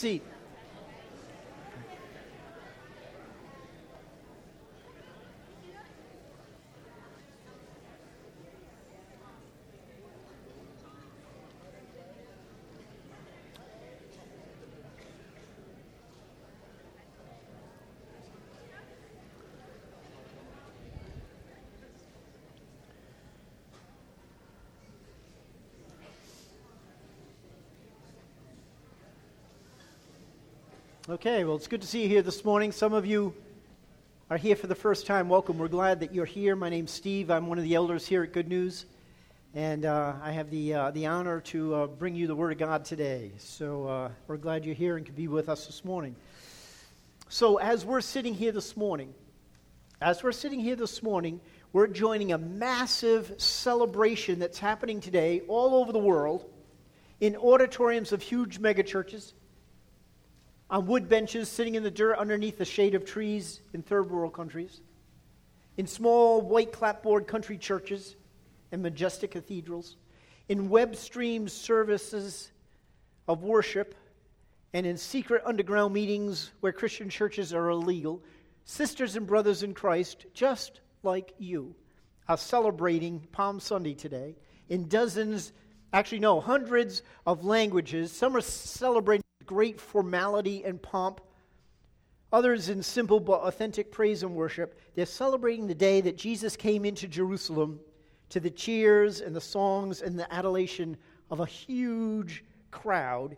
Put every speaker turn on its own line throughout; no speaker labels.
seat. Okay, well, it's good to see you here this morning. Some of you are here for the first time. Welcome. We're glad that you're here. My name's Steve. I'm one of the elders here at Good News, and I have the honor to bring you the Word of God today. So we're glad you're here and can be with us this morning. So as we're sitting here this morning, we're joining a massive celebration that's happening today all over the world in auditoriums of huge megachurches, on wood benches sitting in the dirt underneath the shade of trees in third world countries, in small white clapboard country churches and majestic cathedrals, in web-streamed services of worship, and in secret underground meetings where Christian churches are illegal. Sisters and brothers in Christ, just like you, are celebrating Palm Sunday today in hundreds of languages. Some are celebrating great formality and pomp. Others in simple but authentic praise and worship. They're celebrating the day that Jesus came into Jerusalem to the cheers and the songs and the adulation of a huge crowd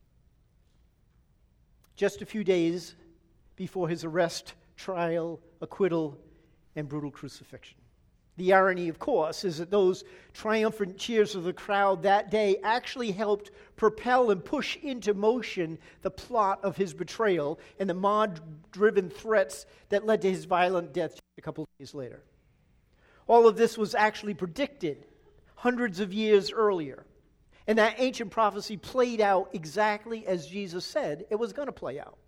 just a few days before his arrest, trial, acquittal, and brutal crucifixion. The irony, of course, is that those triumphant cheers of the crowd that day actually helped propel and push into motion the plot of his betrayal and the mob-driven threats that led to his violent death just a couple of days later. All of this was actually predicted hundreds of years earlier, and that ancient prophecy played out exactly as Jesus said it was going to play out.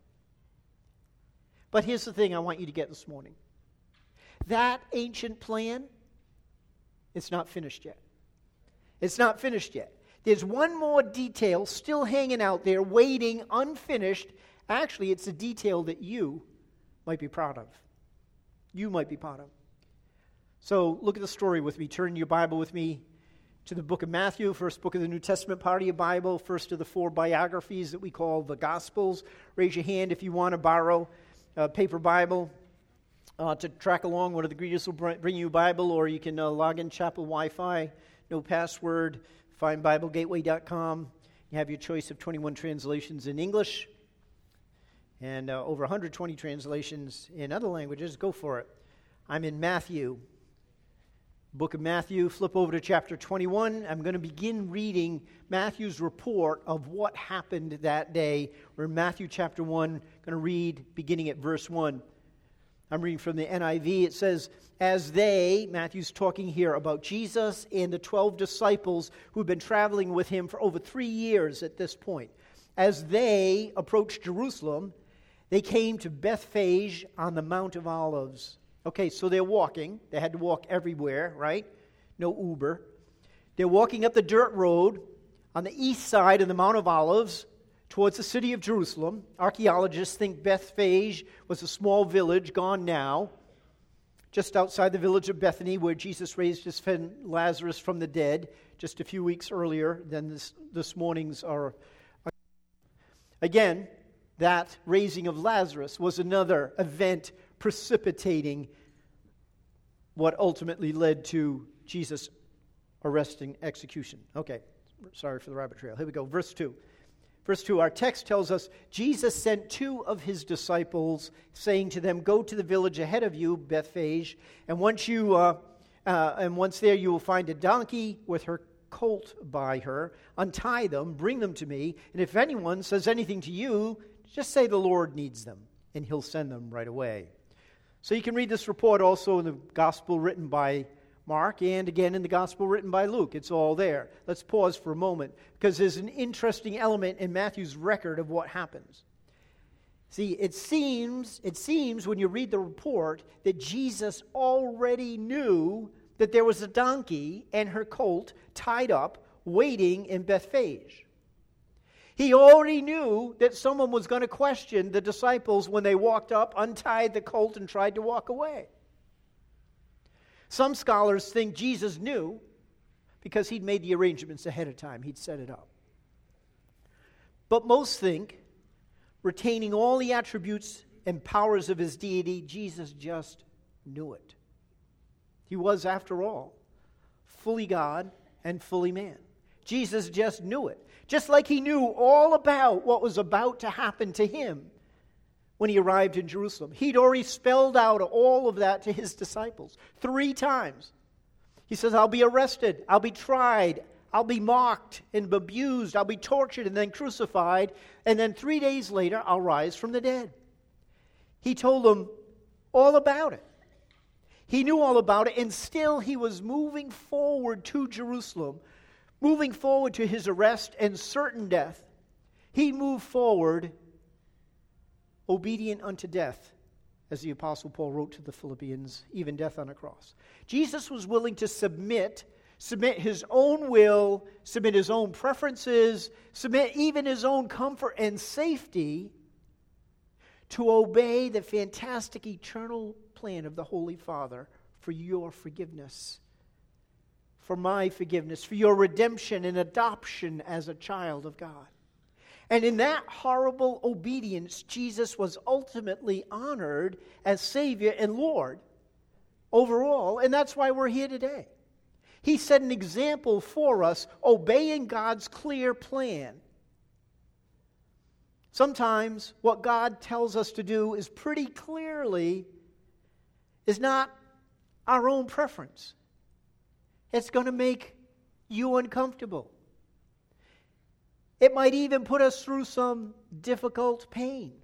But here's the thing I want you to get this morning. That ancient plan, it's not finished yet. It's not finished yet. There's one more detail still hanging out there, waiting, unfinished. Actually, it's a detail that you might be proud of. You might be proud of. So look at the story with me. Turn your Bible with me to the book of Matthew, first book of the New Testament part of your Bible, first of the 4 biographies that we call the Gospels. Raise your hand if you want to borrow a paper Bible. To track along, one of the greeters will bring you a Bible, or you can log in chapel Wi-Fi, no password, find BibleGateway.com. You have your choice of 21 translations in English and over 120 translations in other languages. Go for it. I'm in Matthew, book of Matthew. Flip over to chapter 21. I'm going to begin reading Matthew's report of what happened that day. We're in Matthew chapter 1, going to read beginning at verse 1. I'm reading from the NIV. It says, as they, Matthew's talking here about Jesus and the 12 disciples who've been traveling with him for over 3 years at this point. As they approached Jerusalem, they came to Bethphage on the Mount of Olives. Okay, so they're walking. They had to walk everywhere, right? No Uber. They're walking up the dirt road on the east side of the Mount of Olives towards the city of Jerusalem. Archaeologists think Bethphage was a small village, gone now, just outside the village of Bethany, where Jesus raised his friend Lazarus from the dead just a few weeks earlier than this morning's are. Again, that raising of Lazarus was another event precipitating what ultimately led to Jesus' arrest and execution. Okay, sorry for the rabbit trail. Here we go, verse 2. Verse 2, our text tells us, Jesus sent 2 of his disciples, saying to them, go to the village ahead of you, Bethphage, and once there you will find a donkey with her colt by her. Untie them, bring them to me, and if anyone says anything to you, just say the Lord needs them, and he'll send them right away. So you can read this report also in the gospel written by Mark, and again in the gospel written by Luke. It's all there. Let's pause for a moment, because there's an interesting element in Matthew's record of what happens. See, it seems when you read the report that Jesus already knew that there was a donkey and her colt tied up, waiting in Bethphage. He already knew that someone was going to question the disciples when they walked up, untied the colt, and tried to walk away. Some scholars think Jesus knew because he'd made the arrangements ahead of time. He'd set it up. But most think, retaining all the attributes and powers of his deity, Jesus just knew it. He was, after all, fully God and fully man. Jesus just knew it. Just like he knew all about what was about to happen to him when he arrived in Jerusalem. He'd already spelled out all of that to his disciples 3 times. He says, I'll be arrested, I'll be tried, I'll be mocked and abused, I'll be tortured and then crucified, and then 3 days later I'll rise from the dead. He told them all about it. He knew all about it, and still he was moving forward to Jerusalem, moving forward to his arrest and certain death. He moved forward obedient unto death, as the Apostle Paul wrote to the Philippians, even death on a cross. Jesus was willing to submit his own will, submit his own preferences, submit even his own comfort and safety to obey the fantastic eternal plan of the Holy Father for your forgiveness, for my forgiveness, for your redemption and adoption as a child of God. And in that horrible obedience, Jesus was ultimately honored as Savior and Lord overall, and that's why we're here today. He set an example for us, obeying God's clear plan. Sometimes what God tells us to do is pretty clearly is not our own preference. It's going to make you uncomfortable. It might even put us through some difficult pain.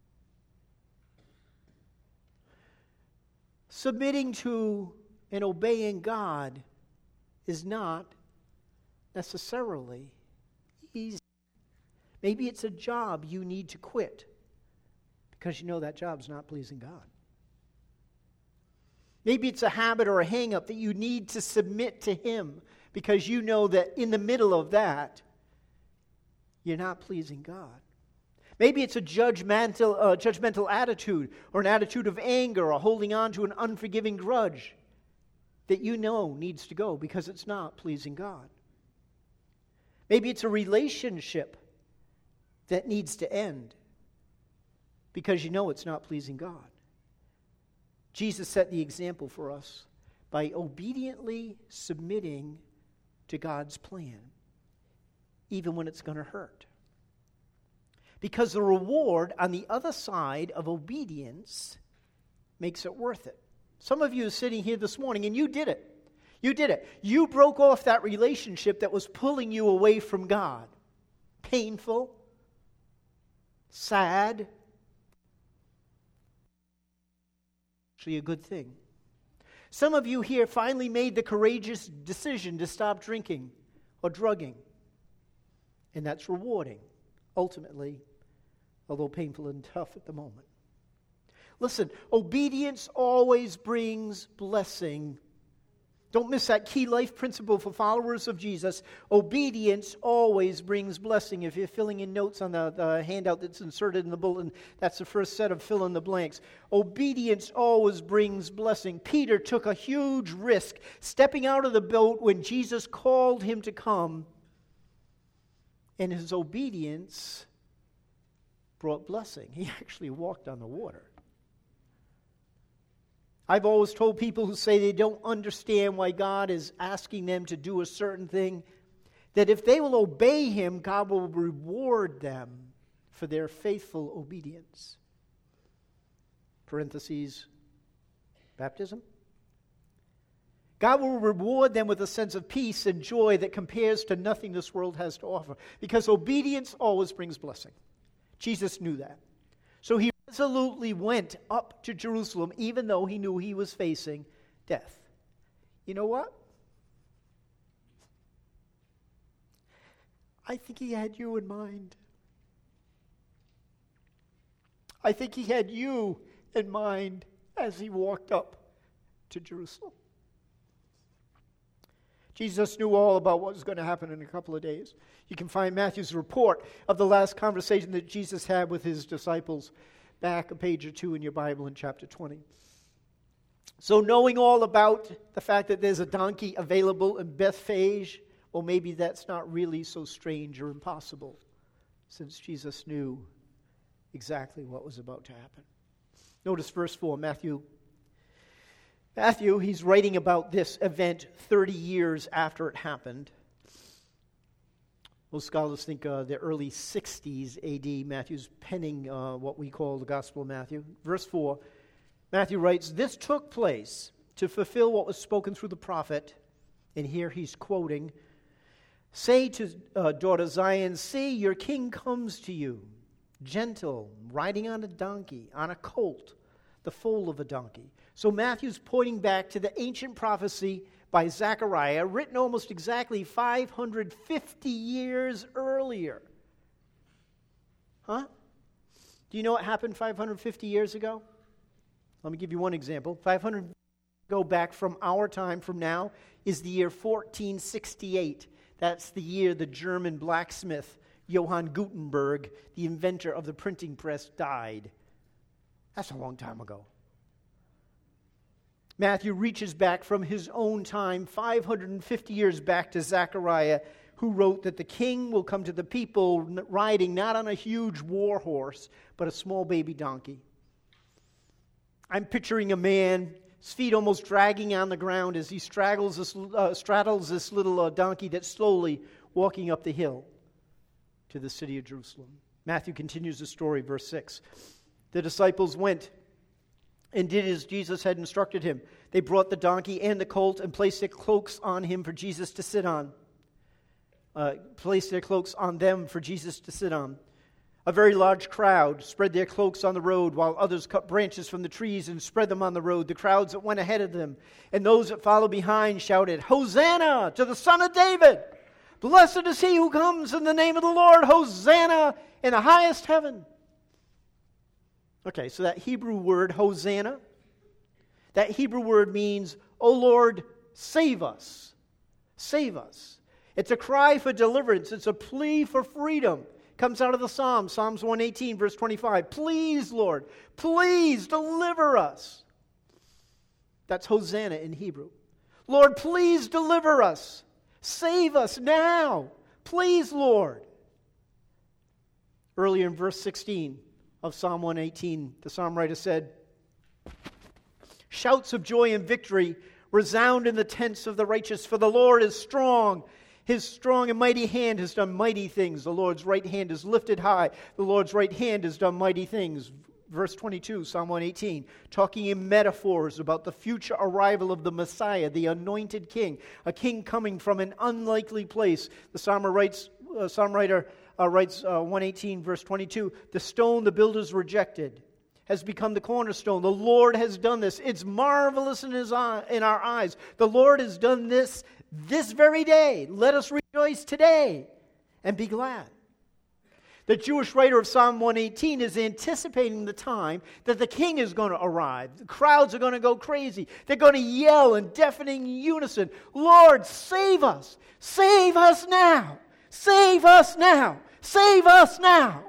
Submitting to and obeying God is not necessarily easy. Maybe it's a job you need to quit because you know that job's not pleasing God. Maybe it's a habit or a hang-up that you need to submit to Him because you know that in the middle of that, you're not pleasing God. Maybe it's a judgmental attitude or an attitude of anger or holding on to an unforgiving grudge that you know needs to go because it's not pleasing God. Maybe it's a relationship that needs to end because you know it's not pleasing God. Jesus set the example for us by obediently submitting to God's plan, even when it's going to hurt. Because the reward on the other side of obedience makes it worth it. Some of you are sitting here this morning and you did it. You did it. You broke off that relationship that was pulling you away from God. Painful, sad, actually a good thing. Some of you here finally made the courageous decision to stop drinking or drugging. And that's rewarding, ultimately, although painful and tough at the moment. Listen, obedience always brings blessing. Don't miss that key life principle for followers of Jesus. Obedience always brings blessing. If you're filling in notes on the handout that's inserted in the bulletin, that's the first set of fill in the blanks. Obedience always brings blessing. Peter took a huge risk stepping out of the boat when Jesus called him to come. And his obedience brought blessing. He actually walked on the water. I've always told people who say they don't understand why God is asking them to do a certain thing, that if they will obey Him, God will reward them for their faithful obedience. Parentheses, baptism. God will reward them with a sense of peace and joy that compares to nothing this world has to offer. Because obedience always brings blessing. Jesus knew that. So He resolutely went up to Jerusalem even though He knew He was facing death. You know what? I think He had you in mind. I think He had you in mind as He walked up to Jerusalem. Jesus knew all about what was going to happen in a couple of days. You can find Matthew's report of the last conversation that Jesus had with his disciples back a page or two in your Bible in chapter 20. So knowing all about the fact that there's a donkey available in Bethphage, well, maybe that's not really so strange or impossible, since Jesus knew exactly what was about to happen. Notice verse 4, Matthew, he's writing about this event 30 years after it happened. Most scholars think the early 60s A.D. Matthew's penning what we call the Gospel of Matthew. Verse 4, Matthew writes, "This took place to fulfill what was spoken through the prophet," and here he's quoting, "Say to daughter Zion, see, your king comes to you, gentle, riding on a donkey, on a colt, the foal of a donkey." So Matthew's pointing back to the ancient prophecy by Zechariah, written almost exactly 550 years earlier. Huh? Do you know what happened 550 years ago? Let me give you one example. 500 go back from our time, from now, is the year 1468. That's the year the German blacksmith Johann Gutenberg, the inventor of the printing press, died. That's a long time ago. Matthew reaches back from his own time, 550 years back, to Zechariah, who wrote that the king will come to the people riding not on a huge war horse, but a small baby donkey. I'm picturing a man, his feet almost dragging on the ground as he straddles this little donkey that's slowly walking up the hill to the city of Jerusalem. Matthew continues the story, verse 6. The disciples went and did as Jesus had instructed him. They brought the donkey and the colt and placed their cloaks on him for Jesus to sit on. Placed their cloaks on them for Jesus to sit on. A very large crowd spread their cloaks on the road, while others cut branches from the trees and spread them on the road. The crowds that went ahead of them and those that followed behind shouted, "Hosanna to the Son of David! Blessed is he who comes in the name of the Lord! Hosanna in the highest heaven!" Okay, so that Hebrew word, Hosanna, that Hebrew word means, "O Lord, save us. Save us." It's a cry for deliverance. It's a plea for freedom. Comes out of the Psalms, Psalms 118, verse 25. Please, Lord, please deliver us. That's Hosanna in Hebrew. Lord, please deliver us. Save us now. Please, Lord. Earlier in verse 16 of Psalm 118, the psalm writer said, "Shouts of joy and victory resound in the tents of the righteous, for the Lord is strong. His strong and mighty hand has done mighty things. The Lord's right hand is lifted high. The Lord's right hand has done mighty things." Verse 22, Psalm 118, talking in metaphors about the future arrival of the Messiah, the anointed king, a king coming from an unlikely place. The psalm writer writes 118, verse 22, "The stone the builders rejected has become the cornerstone. The Lord has done this. It's marvelous in our eyes. The Lord has done this very day. Let us rejoice today and be glad." The Jewish writer of Psalm 118 is anticipating the time that the king is going to arrive. The crowds are going to go crazy. They're going to yell in deafening unison, "Lord, save us! Save us now! Save us now! Save us now!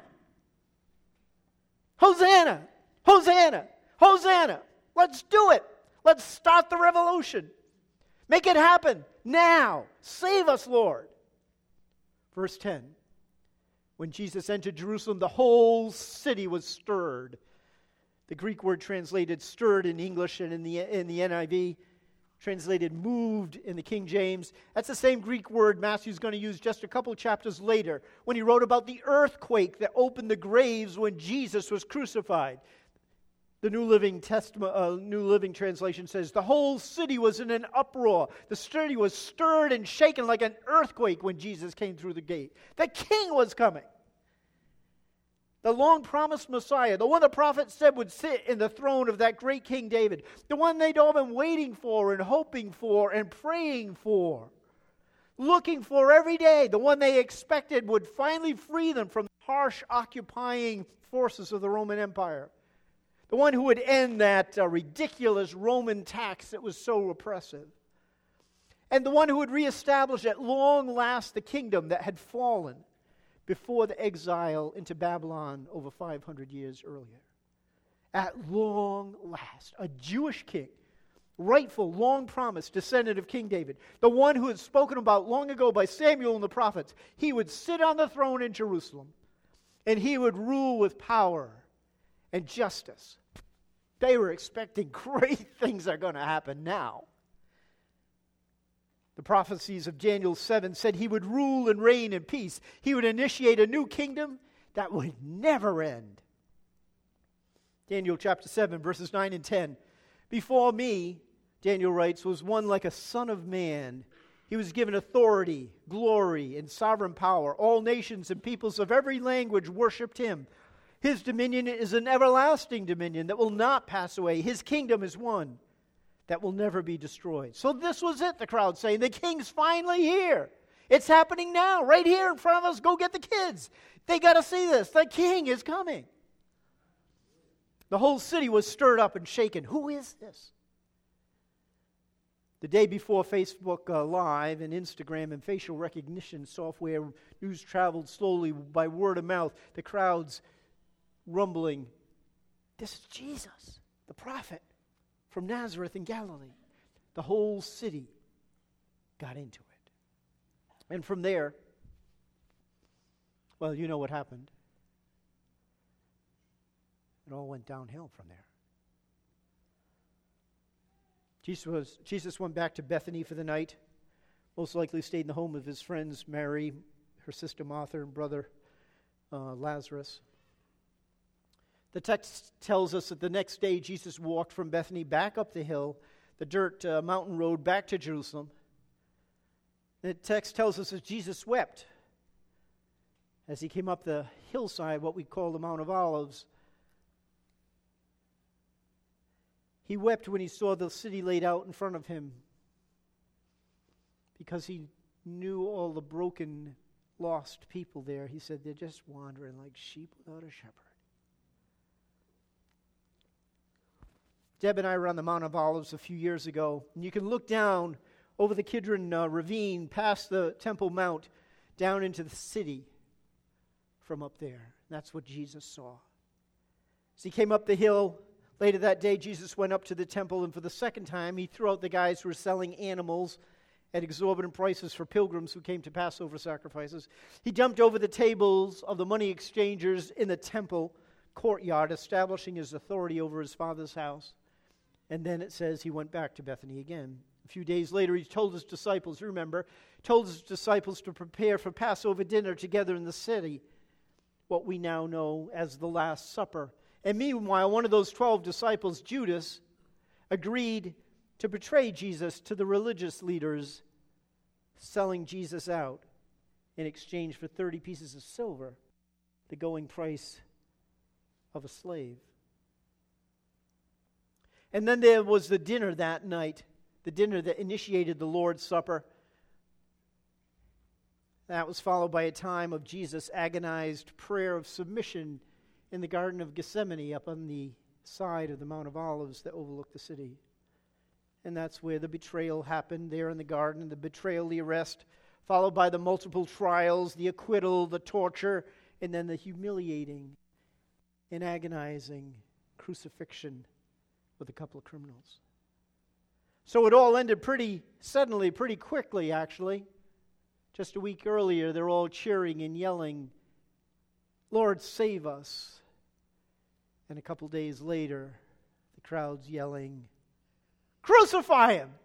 Hosanna! Hosanna! Hosanna! Let's do it! Let's start the revolution! Make it happen now! Save us, Lord!" Verse 10. When Jesus entered Jerusalem, the whole city was stirred. The Greek word translated stirred in English and in the NIV, translated moved in the King James. That's the same Greek word Matthew's going to use just a couple chapters later when he wrote about the earthquake that opened the graves when Jesus was crucified. The New Living Translation says, "The whole city was in an uproar. The city was stirred and shaken like an earthquake when Jesus came through the gate." The king was coming. The long-promised Messiah, the one the prophet said would sit in the throne of that great King David, the one they'd all been waiting for and hoping for and praying for, looking for every day, the one they expected would finally free them from the harsh occupying forces of the Roman Empire. The one who would end that ridiculous Roman tax that was so oppressive. and the one who would reestablish at long last the kingdom that had fallen before the exile into Babylon over 500 years earlier. At long last, a Jewish king, rightful, long promised descendant of King David, the one who had spoken about long ago by Samuel and the prophets, he would sit on the throne in Jerusalem, and he would rule with power and justice. They were expecting great things are going to happen now. The prophecies of Daniel 7 said he would rule and reign in peace. He would initiate a new kingdom that would never end. Daniel chapter 7, verses 9 and 10. Before me, Daniel writes, was one like a son of man. He was given authority, glory, and sovereign power. All nations and peoples of every language worshipped him. His dominion is an everlasting dominion that will not pass away. His kingdom is one that will never be destroyed. So this was it, the crowd saying. The king's finally here. It's happening now, right here in front of us. Go get the kids. They got to see this. The king is coming. The whole city was stirred up and shaken. Who is this? The day before Facebook Live and Instagram and facial recognition software, news traveled slowly by word of mouth. The crowds rumbling, this is Jesus, the prophet from Nazareth in Galilee. The whole city got into it. And from there, well, you know what happened. It all went downhill from there. Jesus went back to Bethany for the night. Most likely stayed in the home of his friends, Mary, her sister Martha, and brother Lazarus. The text tells us that the next day Jesus walked from Bethany back up the hill, the dirt mountain road back to Jerusalem. The text tells us that Jesus wept as he came up the hillside, what we call the Mount of Olives. He wept when he saw the city laid out in front of him because he knew all the broken, lost people there. He said, they're just wandering like sheep without a shepherd. Deb and I were on the Mount of Olives a few years ago, and you can look down over the Kidron ravine, past the Temple Mount, down into the city from up there. That's what Jesus saw. As he came up the hill, later that day, Jesus went up to the temple, and for the second time, he threw out the guys who were selling animals at exorbitant prices for pilgrims who came to Passover sacrifices. He jumped over the tables of the money exchangers in the temple courtyard, establishing his authority over his Father's house. And then it says he went back to Bethany again. A few days later, he told his disciples, to prepare for Passover dinner together in the city, what we now know as the Last Supper. And meanwhile, one of those 12 disciples, Judas, agreed to betray Jesus to the religious leaders, selling Jesus out in exchange for 30 pieces of silver, the going price of a slave. And then there was the dinner that night, the dinner that initiated the Lord's Supper. That was followed by a time of Jesus' agonized prayer of submission in the Garden of Gethsemane up on the side of the Mount of Olives that overlooked the city. And that's where the betrayal happened, there in the garden, the betrayal, the arrest, followed by the multiple trials, the acquittal, the torture, and then the humiliating and agonizing crucifixion with a couple of criminals. So it all ended pretty suddenly, pretty quickly, actually. Just a week earlier, they're all cheering and yelling, Lord, save us. And a couple days later, the crowd's yelling, crucify him!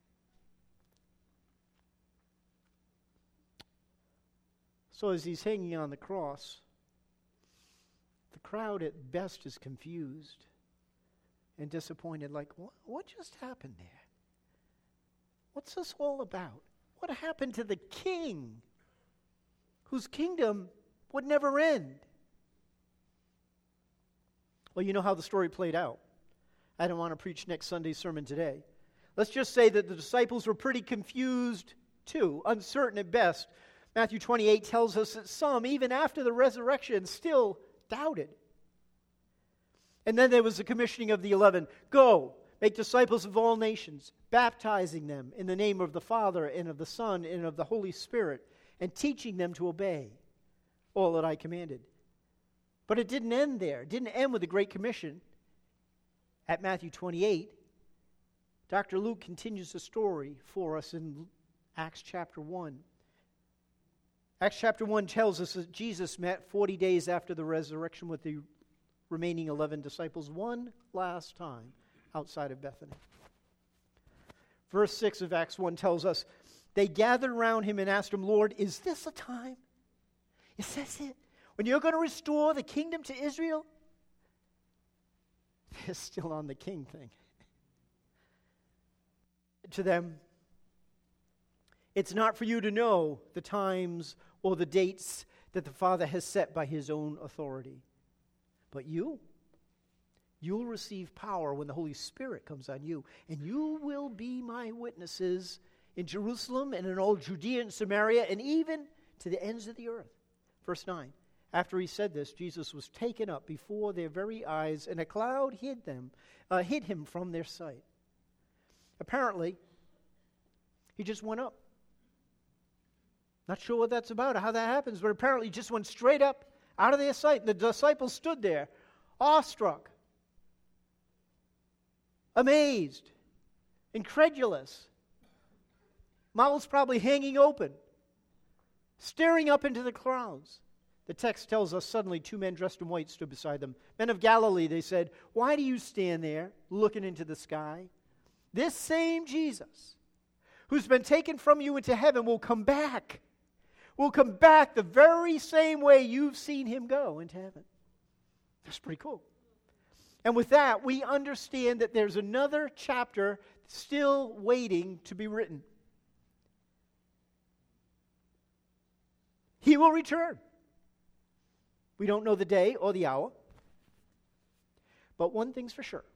So as he's hanging on the cross, the crowd at best is confused and disappointed, like, what just happened there? What's this all about? What happened to the king whose kingdom would never end? Well, you know how the story played out. I don't want to preach next Sunday's sermon today. Let's just say that the disciples were pretty confused too, uncertain at best. Matthew 28 tells us that some, even after the resurrection, still doubted. And then there was the commissioning of the 11. Go, make disciples of all nations, baptizing them in the name of the Father and of the Son and of the Holy Spirit, and teaching them to obey all that I commanded. But it didn't end there. It didn't end with the Great Commission. At Matthew 28, Dr. Luke continues the story for us in Acts chapter 1. Acts chapter 1 tells us that Jesus met 40 days after the resurrection with the remaining 11 disciples one last time outside of Bethany. Verse 6 of Acts 1 tells us, they gathered around him and asked him, Lord, is this a time? Is this it? When you're going to restore the kingdom to Israel? They're still on the king thing. To them, it's not for you to know the times or the dates that the Father has set by his own authority. But you'll receive power when the Holy Spirit comes on you, and you will be my witnesses in Jerusalem and in all Judea and Samaria and even to the ends of the earth. Verse 9, after he said this, Jesus was taken up before their very eyes, and a cloud hid him from their sight. Apparently, he just went up. Not sure what that's about or how that happens, but apparently he just went straight up out of their sight. The disciples stood there, awestruck, amazed, incredulous, mouths probably hanging open, staring up into the clouds. The text tells us suddenly 2 men dressed in white stood beside them. Men of Galilee, they said, why do you stand there looking into the sky? This same Jesus, who's been taken from you into heaven, will come back. Will come back the very same way you've seen him go into heaven. That's pretty cool. And with that, we understand that there's another chapter still waiting to be written. He will return. We don't know the day or the hour. But one thing's for sure.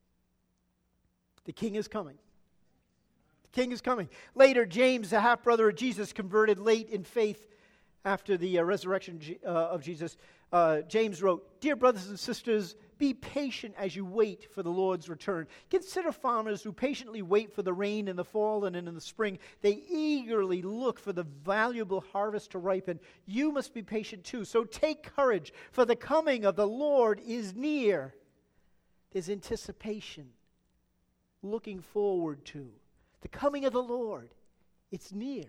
The King is coming. The King is coming. Later, James, the half-brother of Jesus, converted late in faith after the resurrection of Jesus. James wrote, Dear brothers and sisters, be patient as you wait for the Lord's return. Consider farmers who patiently wait for the rain in the fall and in the spring. They eagerly look for the valuable harvest to ripen. You must be patient too. So take courage, for the coming of the Lord is near. There's anticipation, looking forward to. The coming of the Lord, it's near.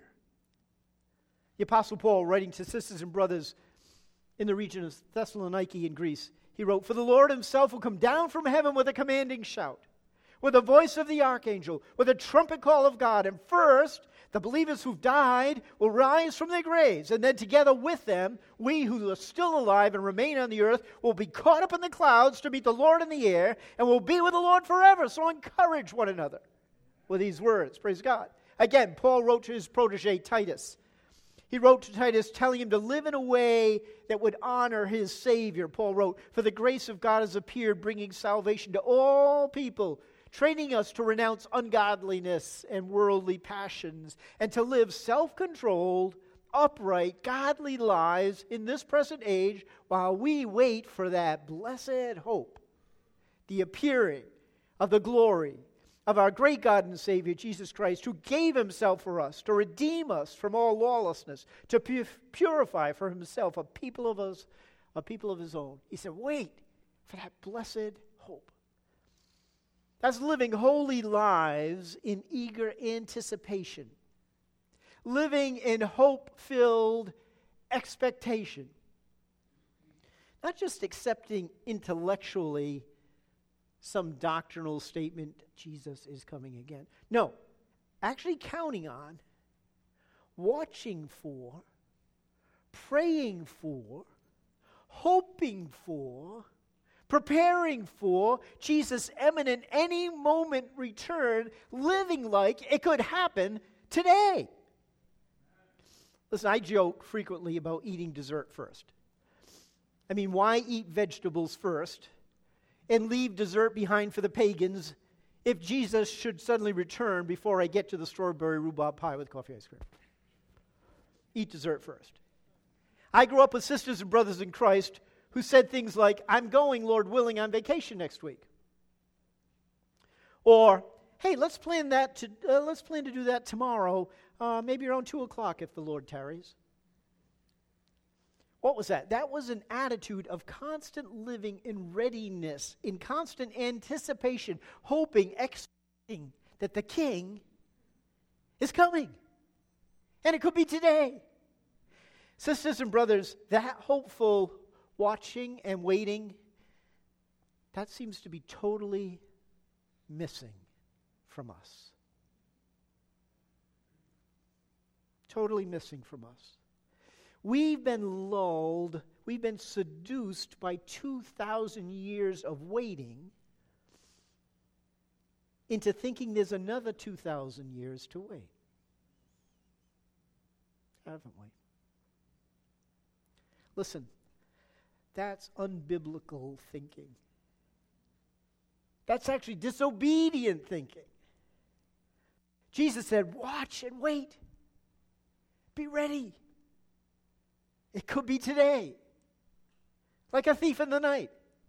The Apostle Paul, writing to sisters and brothers in the region of Thessaloniki in Greece, he wrote, For the Lord himself will come down from heaven with a commanding shout, with the voice of the archangel, with a trumpet call of God. And first, the believers who've died will rise from their graves. And then together with them, we who are still alive and remain on the earth will be caught up in the clouds to meet the Lord in the air, and will be with the Lord forever. So encourage one another with these words. Praise God. Again, Paul wrote to his protege, Titus. He wrote to Titus telling him to live in a way that would honor his Savior. Paul wrote, For the grace of God has appeared, bringing salvation to all people, training us to renounce ungodliness and worldly passions, and to live self-controlled, upright, godly lives in this present age while we wait for that blessed hope, the appearing of the glory of our great God and Savior, Jesus Christ, who gave himself for us to redeem us from all lawlessness, to purify for himself a people of his own. He said, wait for that blessed hope. That's living holy lives in eager anticipation. Living in hope-filled expectation. Not just accepting intellectually some doctrinal statement, Jesus is coming again. No, actually counting on, watching for, praying for, hoping for, preparing for Jesus' imminent, any moment return, living like it could happen today. Listen, I joke frequently about eating dessert first. I mean, why eat vegetables first and leave dessert behind for the pagans if Jesus should suddenly return before I get to the strawberry rhubarb pie with coffee ice cream? Eat dessert first. I grew up with sisters and brothers in Christ who said things like, I'm going, Lord willing, on vacation next week. Or, hey, let's plan to do that tomorrow, maybe around 2 o'clock if the Lord tarries. What was that? That was an attitude of constant living in readiness, in constant anticipation, hoping, expecting that the King is coming. And it could be today. Sisters and brothers, that hopeful watching and waiting, that seems to be totally missing from us. Totally missing from us. We've been lulled, we've been seduced by 2,000 years of waiting into thinking there's another 2,000 years to wait. Haven't we? Listen, that's unbiblical thinking. That's actually disobedient thinking. Jesus said, watch and wait. Be ready. It could be today. Like a thief in the night.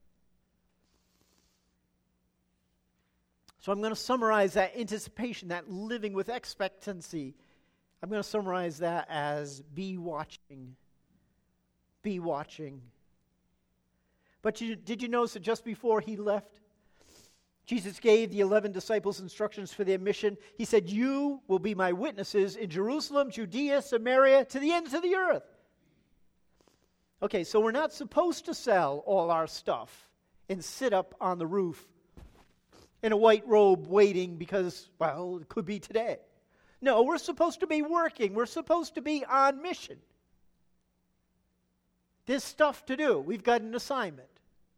So I'm going to summarize that anticipation, that living with expectancy. I'm going to summarize that as be watching. Be watching. But did you notice that just before he left, Jesus gave the 11 disciples instructions for their mission. He said, you will be my witnesses in Jerusalem, Judea, Samaria, to the ends of the earth. Okay, so we're not supposed to sell all our stuff and sit up on the roof in a white robe waiting because, well, it could be today. No, we're supposed to be working. We're supposed to be on mission. There's stuff to do. We've got an assignment.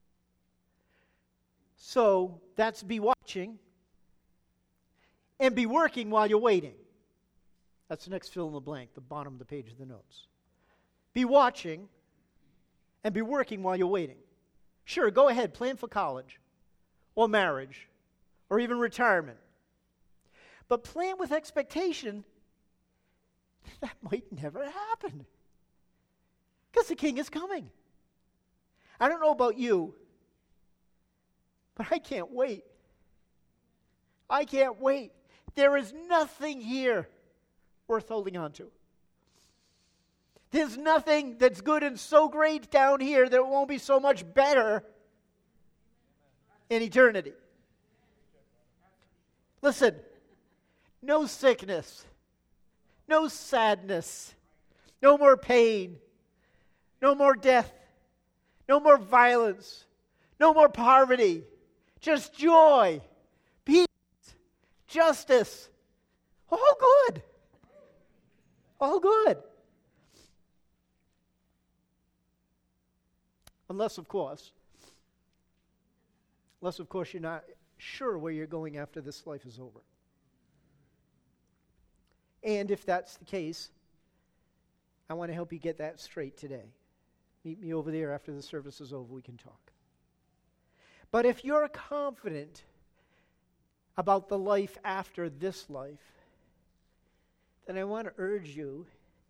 So that's be watching and be working while you're waiting. That's the next fill in the blank, the bottom of the page of the notes. Be watching and be working while you're waiting. Sure, go ahead, plan for college or marriage or even retirement. But plan with expectation that might never happen because the King is coming. I don't know about you, but I can't wait. I can't wait. There is nothing here worth holding on to. There's nothing that's good and so great down here that it won't be so much better in eternity. Listen, no sickness, no sadness, no more pain, no more death, no more violence, no more poverty, just joy, peace, justice. All good. All good. Unless, of course, you're not sure where you're going after this life is over. And if that's the case, I want to help you get that straight today. Meet me over there after the service is over. We can talk. But if you're confident about the life after this life, then I want to urge you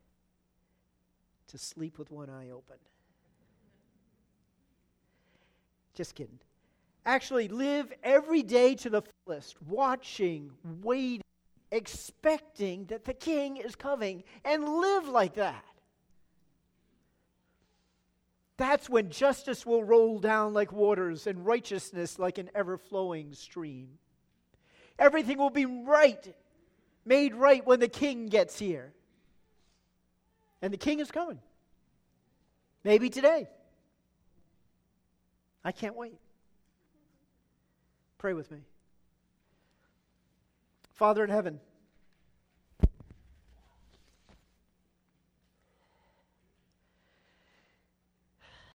to sleep with one eye open. Just kidding. Actually, live every day to the fullest, watching, waiting, expecting that the King is coming, and live like that. That's when justice will roll down like waters and righteousness like an ever-flowing stream. Everything will be right, made right when the King gets here. And the King is coming. Maybe today. I can't wait. Pray with me. Father in heaven,